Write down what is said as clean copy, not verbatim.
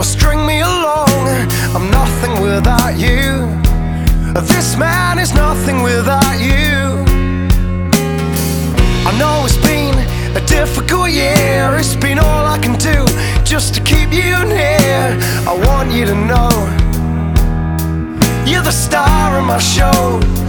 or string me along. I'm nothing without you. This man is nothing without you. I know it's been a difficult year. It's been all I can do just to keep you near. I want you to know you're the star of my show.